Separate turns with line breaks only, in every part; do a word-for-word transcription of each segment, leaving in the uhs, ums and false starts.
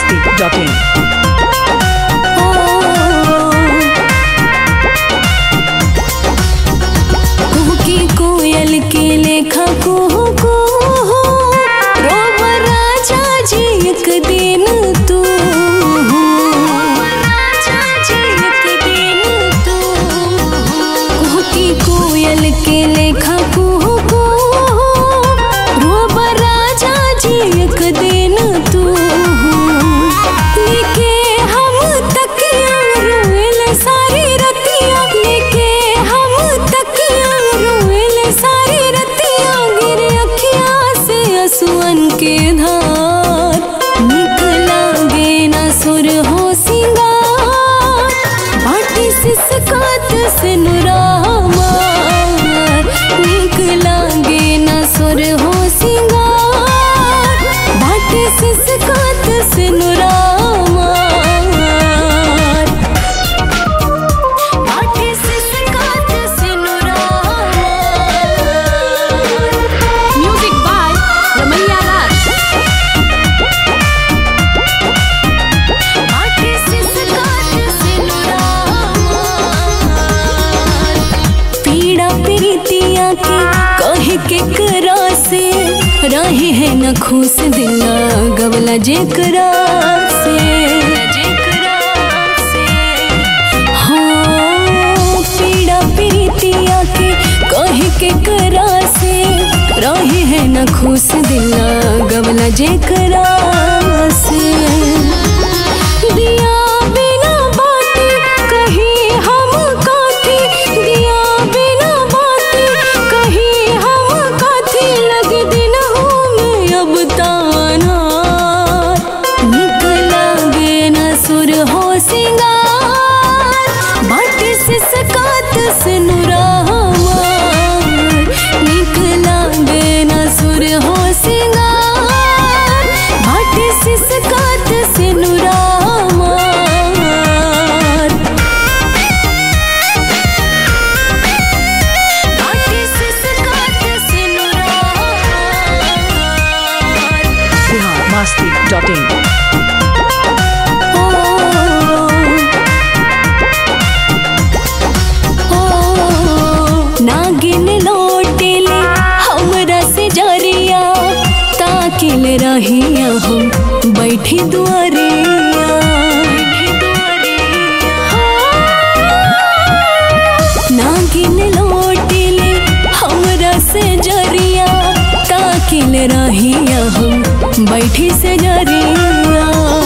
masti dot in.
कोयल के लेखा कुहू कुहू रोब राजा जी एक दिन तू राजा जी एक दिन तू कुहकी कोयल के लेखा कुहू कुहू रोब राजा जी एक दिन तू लेके हम तकिया रोएल सारी रतिया लेके हम तकिया रोएल सारी रतिया गिरे अखिया से असुअन के धार निकला गे ना सुर हो सिंगार बाटी सिसकात से नुरा मार निकला गे ना सुर हो सिंगार बाटी सिसकात से नुरा कहे के करा से रहे है न खुश दिला गवला जेकरा से हाँ पीड़ा प्रीतिया के कहे के करा से रहे है न खुश दिला गवला जेकरा से दिया बिना बाती कहीं हम काठी दिया बिना बाती कहीं हम काठी लग दिन हूँ अब ताना निकला गे न सुर हो सिंगार बाटी से सकात से नुरा निकला गे न सुर हो सिंगार बाटी से सकात से नुरा
masti dot in.
नागिन लौटेले हमरा से जरिया ताकिल रहिया हम बैठी दुआरिया नागिन लौटेले हमरा से जरिया ताकिल रहिया हम बैठी से जरिया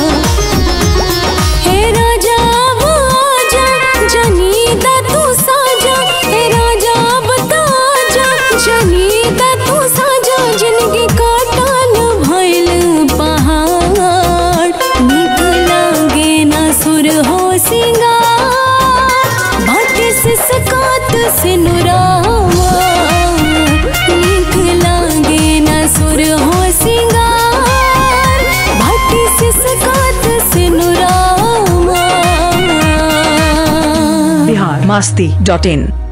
हे राजा अब आजा जनीदा तू साजा हे राजा बता जा जनीदा तू साजा जिंदगी काटल भइल पहाड़ निकला गे ना सुर हो सिंगार बाटी से सकात से नुरा निकला गे ना सुर हो सिंगार बाटी से सकात से नुरा
masti dot in.